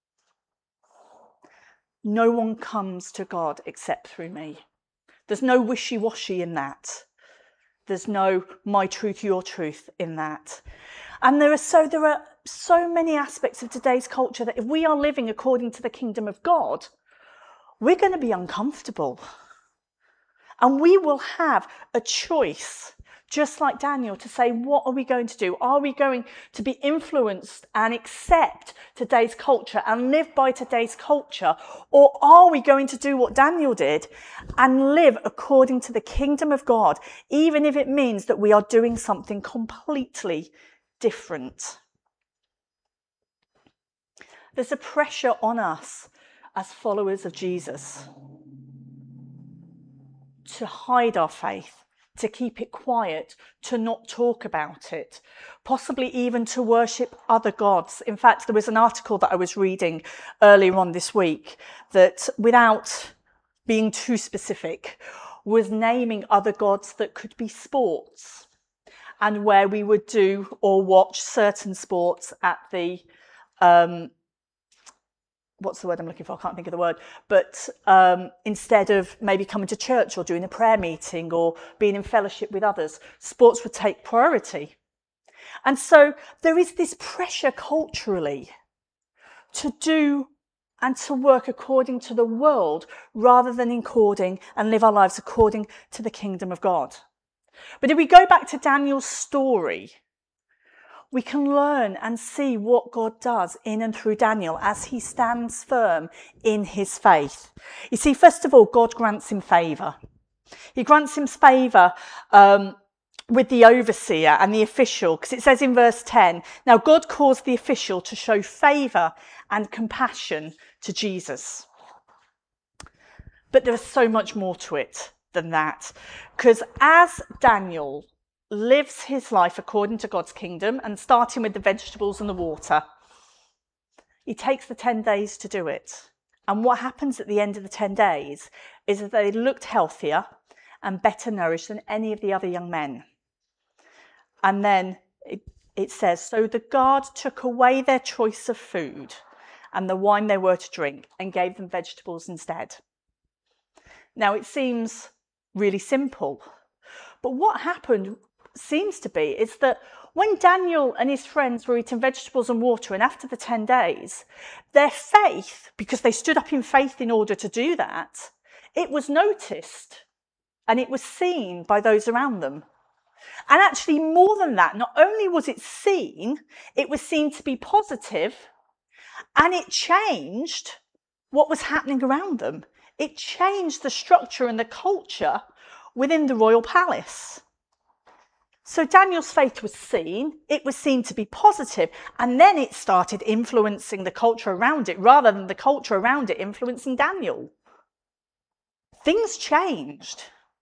No one comes to God except through me. There's no wishy-washy in that. There's no my truth, your truth in that. And there are so there are so many aspects of today's culture that if we are living according to the kingdom of God, we're going to be uncomfortable. And we will have a choice, just like Daniel, to say, what are we going to do? Are we going to be influenced and accept today's culture and live by today's culture? Or are we going to do what Daniel did and live according to the kingdom of God, even if it means that we are doing something completely different? There's a pressure on us as followers of Jesus to hide our faith, to keep it quiet, to not talk about it, possibly even to worship other gods. In fact, there was an article that I was reading earlier on this week that, without being too specific, was naming other gods that could be sports, and where we would do or watch certain sports at the um, what's the word I'm looking for? I can't think of the word. But um, instead of maybe coming to church or doing a prayer meeting or being in fellowship with others, sports would take priority. And so there is this pressure culturally to do and to work according to the world rather than according and live our lives according to the kingdom of God. But if we go back to Daniel's story, we can learn and see what God does in and through Daniel as he stands firm in his faith. You see, first of all, God grants him favour. He grants him favour um, with the overseer and the official, because it says in verse ten, now God caused the official to show favour and compassion to Jesus. But there's so much more to it than that, because as Daniel lives his life according to God's kingdom, and starting with the vegetables and the water, he takes the ten days to do it. And what happens at the end of the ten days is that they looked healthier and better nourished than any of the other young men. And then it, it says, so the guard took away their choice of food and the wine they were to drink, and gave them vegetables instead. Now, it seems really simple, but what happened seems to be is that when Daniel and his friends were eating vegetables and water, and after the ten days, their faith, because they stood up in faith in order to do that, it was noticed and it was seen by those around them. And actually, more than that, not only was it seen, it was seen to be positive, and it changed what was happening around them. It changed the structure and the culture within the royal palace. So Daniel's faith was seen, it was seen to be positive, and then it started influencing the culture around it rather than the culture around it influencing Daniel. Things changed.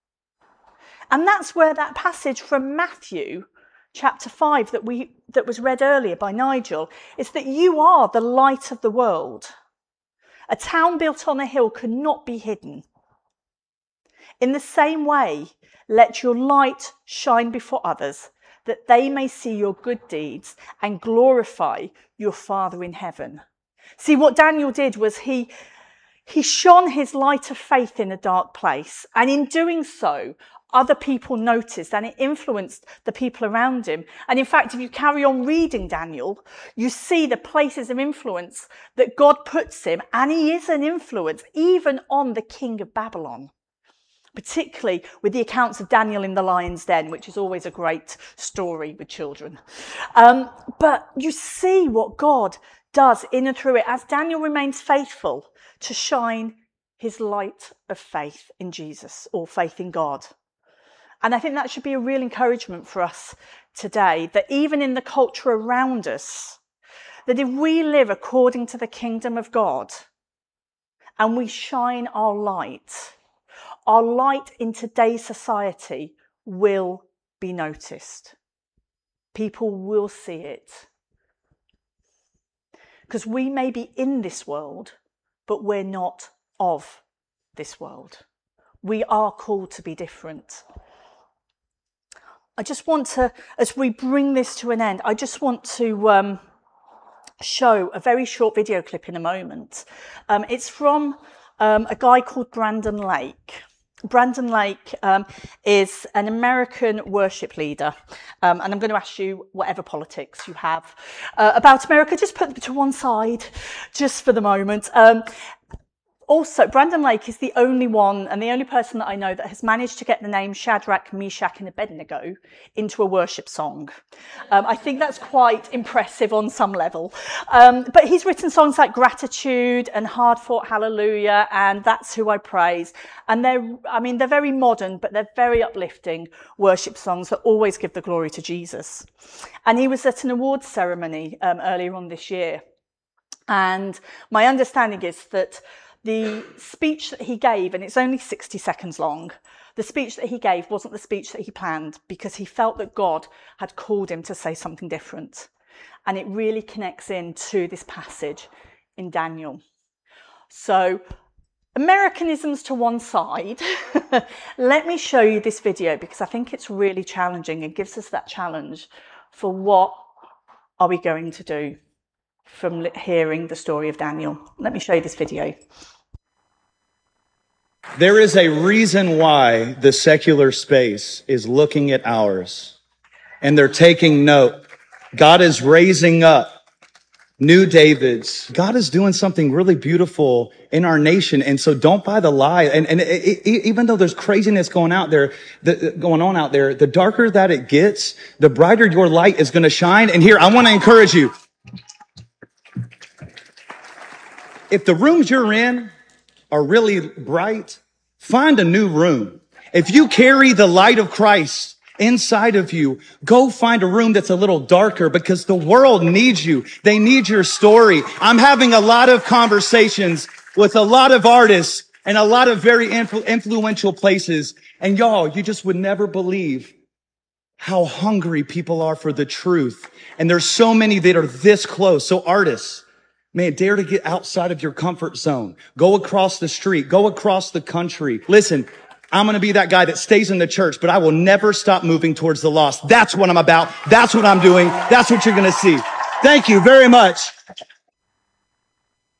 And that's where that passage from Matthew chapter five that we that was read earlier by Nigel is that you are the light of the world. A town built on a hill cannot be hidden. In the same way, let your light shine before others, that they may see your good deeds and glorify your Father in heaven. See, what Daniel did was he, he shone his light of faith in a dark place, and in doing so, other people noticed, and it influenced the people around him. And in fact, if you carry on reading Daniel, you see the places of influence that God puts him, and he is an influence even on the king of Babylon, particularly with the accounts of Daniel in the lion's den, which is always a great story with children. Um, but you see what God does in and through it as Daniel remains faithful to shine his light of faith in Jesus, or faith in God. And I think that should be a real encouragement for us today, that even in the culture around us, that if we live according to the kingdom of God and we shine our light, our light in today's society will be noticed. People will see it. Because we may be in this world, but we're not of this world. We are called to be different. I just want to, as we bring this to an end, I just want to um, show a very short video clip in a moment. Um, it's from um, a guy called Brandon Lake. Brandon Lake um, is an American worship leader. Um, and I'm going to ask you whatever politics you have uh, about America, just put them to one side, just for the moment. Um, Also, Brandon Lake is the only one and the only person that I know that has managed to get the name Shadrach, Meshach and Abednego into a worship song. Um, I think that's quite impressive on some level. Um, but he's written songs like Gratitude and Hard Fought Hallelujah and That's Who I Praise. And they're, I mean, they're very modern, but they're very uplifting worship songs that always give the glory to Jesus. And he was at an awards ceremony um, earlier on this year. And my understanding is that the speech that he gave, and it's only sixty seconds long, the speech that he gave wasn't the speech that he planned because he felt that God had called him to say something different. And it really connects into this passage in Daniel. So, Americanisms to one side, let me show you this video because I think it's really challenging and gives us that challenge for what are we going to do from hearing the story of Daniel. Let me show you this video. There is a reason why the secular space is looking at ours, and they're taking note. God is raising up new Davids. God is doing something really beautiful in our nation. And so don't buy the lie. And, and it, it, even though there's craziness going out there, the, going on out there, the darker that it gets, the brighter your light is going to shine. And here, I want to encourage you. If the rooms you're in are really bright, find a new room. If you carry the light of Christ inside of you, go find a room that's a little darker because the world needs you. They need your story. I'm having a lot of conversations with a lot of artists and a lot of very influ- influential places. And y'all, you just would never believe how hungry people are for the truth. And there's so many that are this close. So artists, man, dare to get outside of your comfort zone. Go across the street. Go across the country. Listen, I'm going to be that guy that stays in the church, but I will never stop moving towards the lost. That's what I'm about. That's what I'm doing. That's what you're going to see. Thank you very much.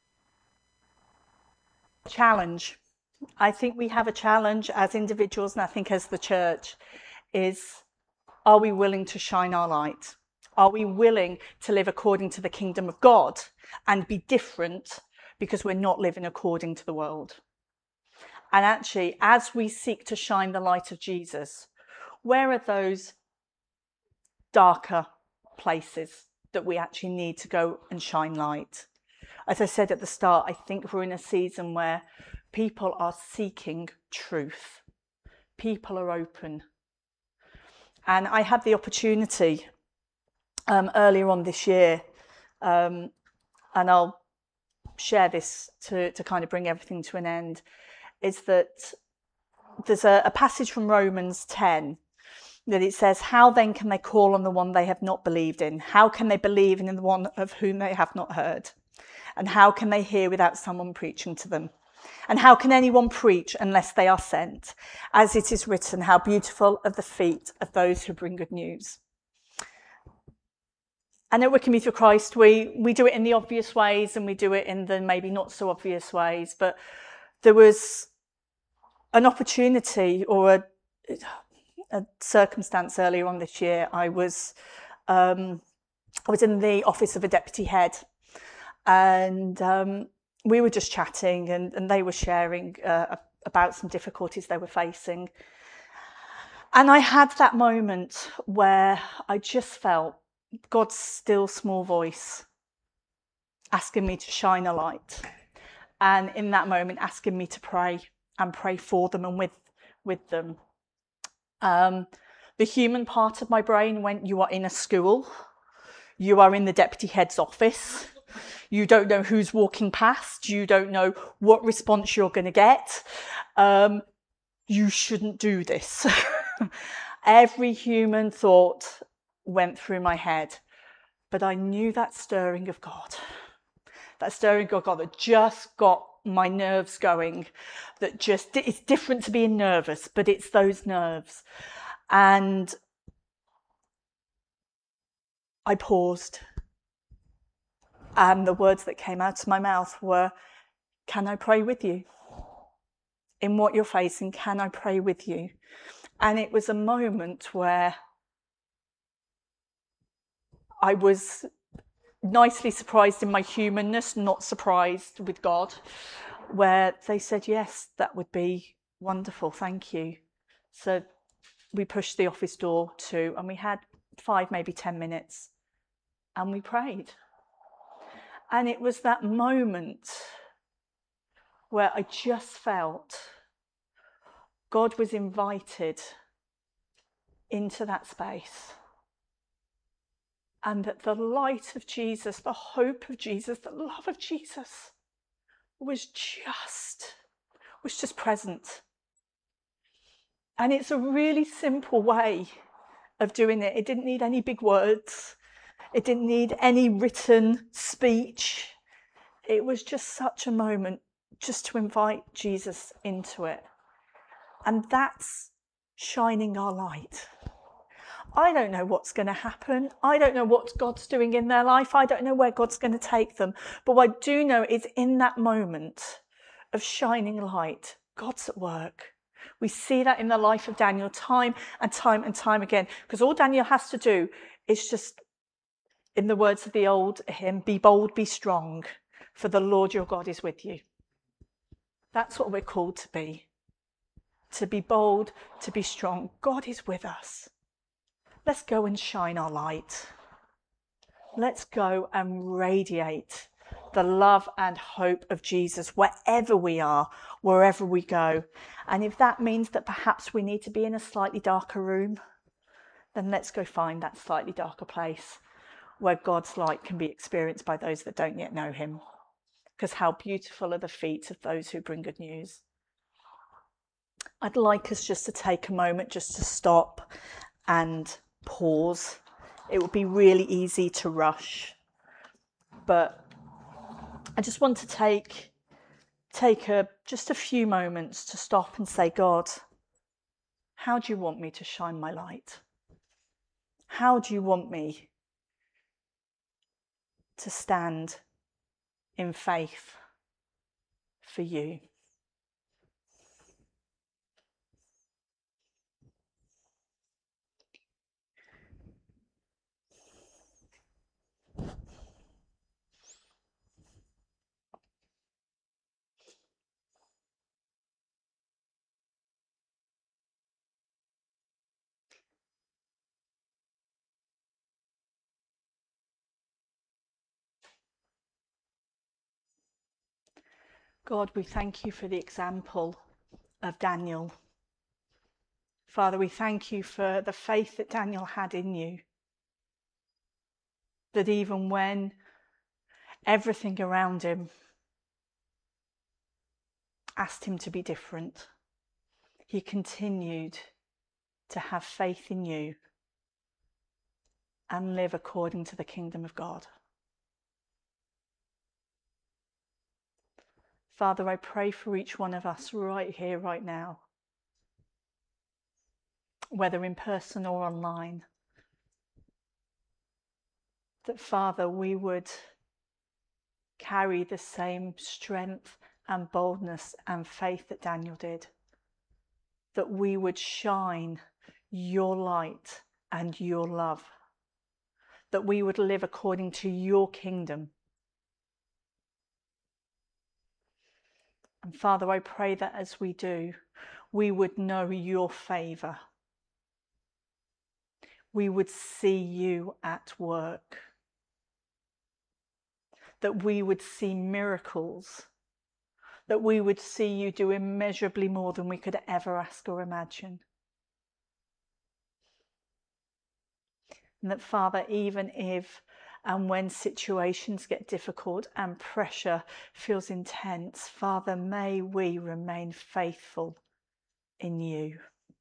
Challenge. I think we have a challenge as individuals, and I think as the church, is are we willing to shine our light? Are we willing to live according to the kingdom of God and be different because we're not living according to the world? And actually, as we seek to shine the light of Jesus, where are those darker places that we actually need to go and shine light? As I said at the start, I think we're in a season where people are seeking truth. People are open. And I had the opportunity um, earlier on this year, um, and I'll share this to, to kind of bring everything to an end, is that there's a, a passage from Romans ten that it says, how then can they call on the one they have not believed in? How can they believe in the one of whom they have not heard? And how can they hear without someone preaching to them? And how can anyone preach unless they are sent? As it is written, how beautiful are the feet of those who bring good news. And at Wickham Youth for Christ, we, we do it in the obvious ways and we do it in the maybe not so obvious ways. But there was an opportunity or a, a circumstance earlier on this year. I was um, I was in the office of a deputy head, and um, we were just chatting, and, and they were sharing uh, about some difficulties they were facing. And I had that moment where I just felt God's still small voice asking me to shine a light. And in that moment, asking me to pray and pray for them and with, with them. Um, the human part of my brain went, you are in a school. You are in the deputy head's office. You don't know who's walking past. You don't know what response you're going to get. Um, you shouldn't do this. Every human thought went through my head. But I knew that stirring of God. That stirring of God that just got my nerves going. That just, it's different to being nervous, but it's those nerves. And I paused. And the words that came out of my mouth were, can I pray with you? In what you're facing, can I pray with you? And it was a moment where I was nicely surprised in my humanness, not surprised with God, where they said, yes, that would be wonderful, thank you. So we pushed the office door to, and we had five, maybe ten minutes, and we prayed. And it was that moment where I just felt God was invited into that space. And that the light of Jesus, the hope of Jesus, the love of Jesus was just, was just present. And it's a really simple way of doing it. It didn't need any big words. It didn't need any written speech. It was just such a moment just to invite Jesus into it. And that's shining our light. I don't know what's going to happen. I don't know what God's doing in their life. I don't know where God's going to take them. But what I do know is in that moment of shining light, God's at work. We see that in the life of Daniel time and time and time again. Because all Daniel has to do is just, in the words of the old hymn, be bold, be strong, for the Lord your God is with you. That's what we're called to be. To be bold, to be strong. God is with us. Let's go and shine our light. Let's go and radiate the love and hope of Jesus wherever we are, wherever we go. And if that means that perhaps we need to be in a slightly darker room, then let's go find that slightly darker place where God's light can be experienced by those that don't yet know him. Because how beautiful are the feet of those who bring good news. I'd like us just to take a moment just to stop and pause. It would be really easy to rush, but I just want to take take a just a few moments to stop and say, God, how do you want me to shine my light? How do you want me to stand in faith for you? God, we thank you for the example of Daniel. Father, we thank you for the faith that Daniel had in you. That even when everything around him asked him to be different, he continued to have faith in you and live according to the kingdom of God. Father, I pray for each one of us right here, right now, whether in person or online, that, Father, we would carry the same strength and boldness and faith that Daniel did, that we would shine your light and your love, that we would live according to your kingdom. And Father, I pray that as we do, we would know your favour. We would see you at work. That we would see miracles. That we would see you do immeasurably more than we could ever ask or imagine. And that, Father, even if and when situations get difficult and pressure feels intense, Father, may we remain faithful in you.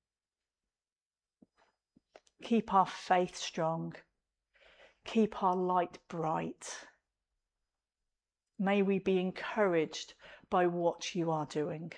Keep our faith strong. Keep our light bright. May we be encouraged by what you are doing.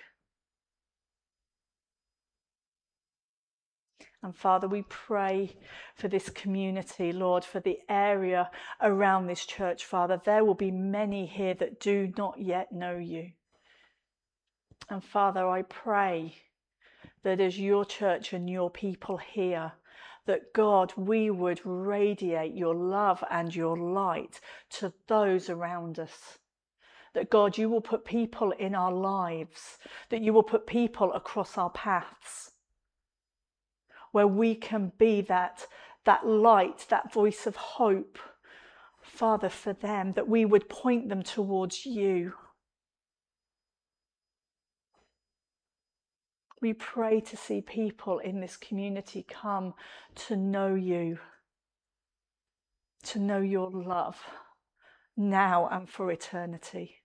And Father, we pray for this community, Lord, for the area around this church, Father. There will be many here that do not yet know you. And Father, I pray that as your church and your people here, that God, we would radiate your love and your light to those around us. That God, you will put people in our lives, that you will put people across our paths, where we can be that, that light, that voice of hope, Father, for them, that we would point them towards you. We pray to see people in this community come to know you, to know your love, now and for eternity.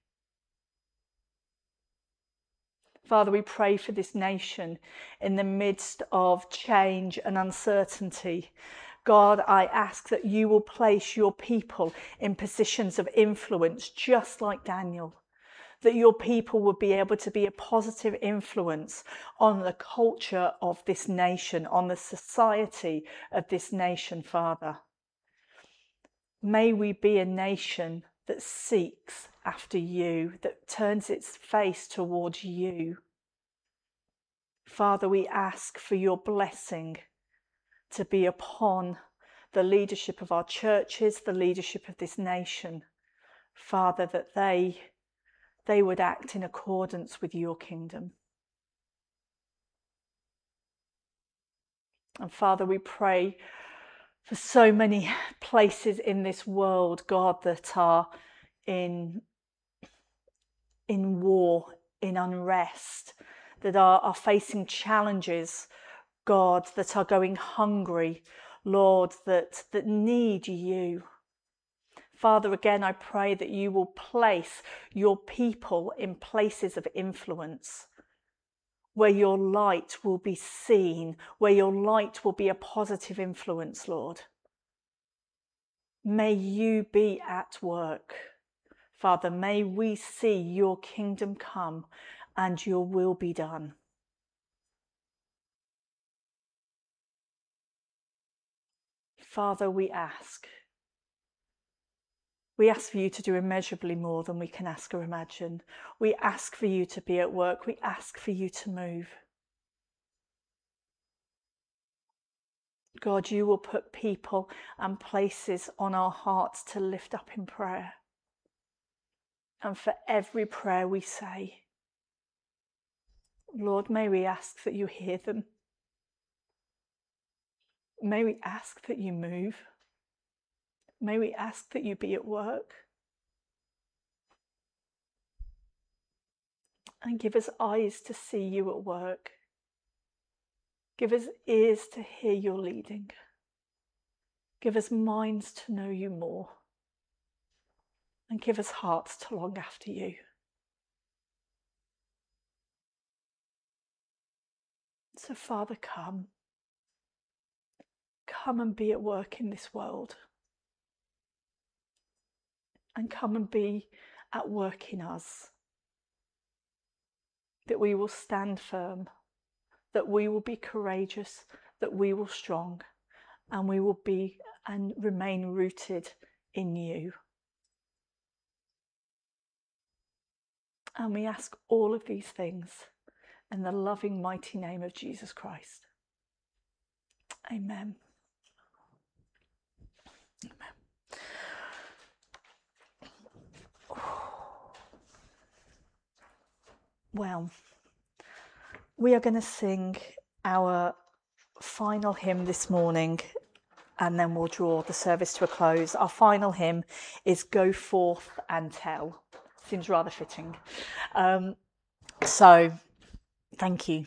Father, we pray for this nation in the midst of change and uncertainty. God, I ask that you will place your people in positions of influence, just like Daniel, that your people would be able to be a positive influence on the culture of this nation, on the society of this nation, Father. May we be a nation that seeks after you, that turns its face towards you. Father, we ask for your blessing to be upon the leadership of our churches, the leadership of this nation. Father, that they, they would act in accordance with your kingdom. And Father, we pray for so many places in this world, God, that are in, in war, in unrest, that are, are facing challenges, God, that are going hungry, Lord, that, that need you. Father, again, I pray that you will place your people in places of influence, where your light will be seen, where your light will be a positive influence, Lord. May you be at work. Father, may we see your kingdom come and your will be done. Father, we ask. We ask for you to do immeasurably more than we can ask or imagine. We ask for you to be at work. We ask for you to move. God, you will put people and places on our hearts to lift up in prayer. And for every prayer we say, Lord, may we ask that you hear them. May we ask that you move. May we ask that you be at work. And give us eyes to see you at work. Give us ears to hear your leading. Give us minds to know you more. And give us hearts to long after you. So, Father, come. Come and be at work in this world. And come and be at work in us. That we will stand firm, that we will be courageous, that we will strong, and we will be and remain rooted in you. And we ask all of these things in the loving, mighty name of Jesus Christ. Amen. Amen. Well, we are going to sing our final hymn this morning, and then we'll draw the service to a close. Our final hymn is Go Forth and Tell. Seems rather fitting. Um, so, thank you.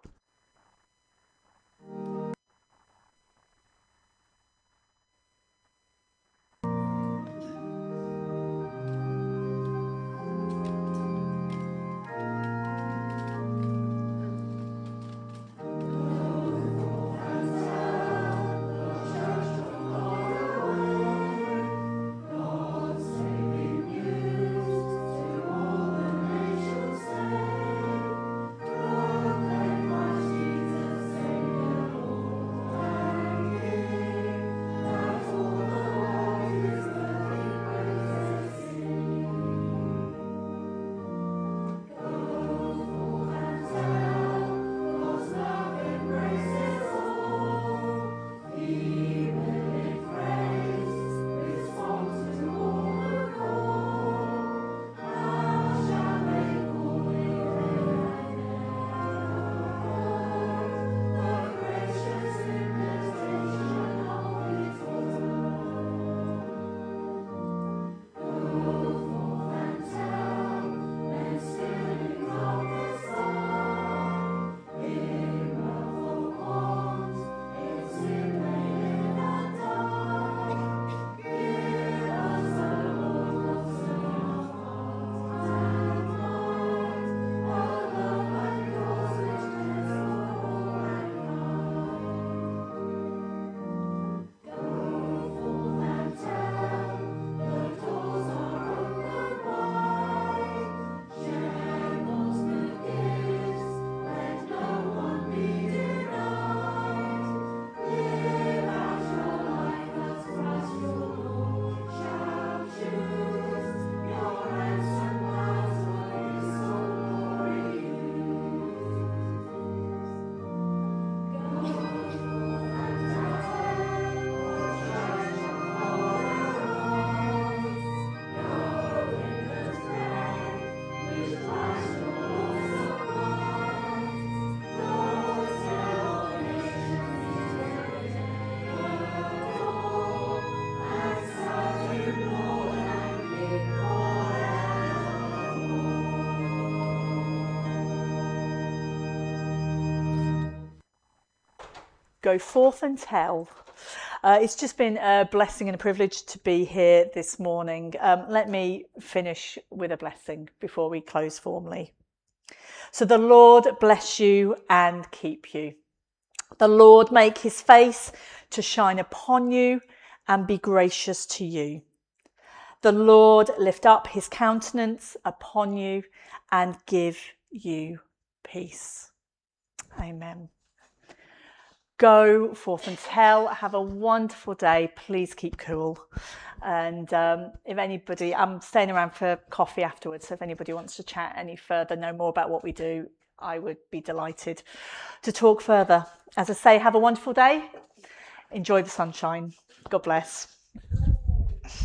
Go forth and tell. Uh, it's just been a blessing and a privilege to be here this morning. Um, let me finish with a blessing before we close formally. So the Lord bless you and keep you. The Lord make his face to shine upon you and be gracious to you. The Lord lift up his countenance upon you and give you peace. Amen. Go forth and tell. Have a wonderful day. Please keep cool. And um, if anybody, I'm staying around for coffee afterwards. So if anybody wants to chat any further, know more about what we do, I would be delighted to talk further. As I say, have a wonderful day. Enjoy the sunshine. God bless.